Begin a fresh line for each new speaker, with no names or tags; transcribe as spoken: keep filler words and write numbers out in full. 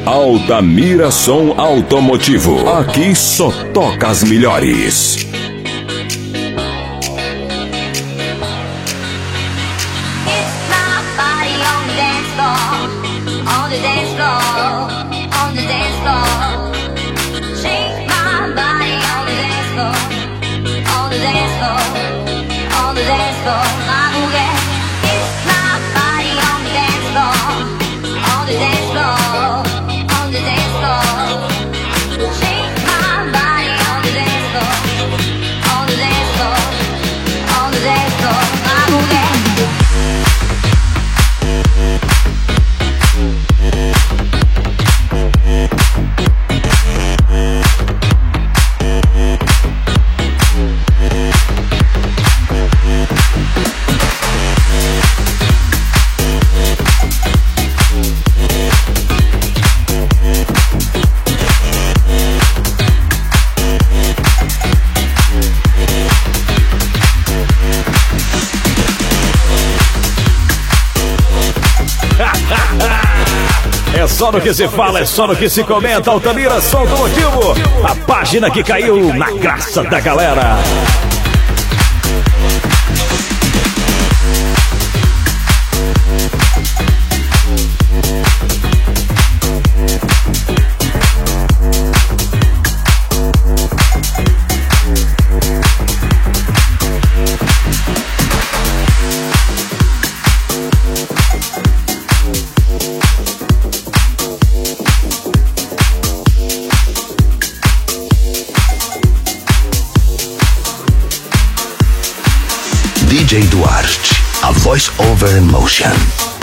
Altamira Som Automotivo. Aqui só toca as melhores.
É só no que se fala, é só no que se comenta. Altamira Som Automotivo, a página que caiu na graça da galera.
D J Duarte, a voice over emotion.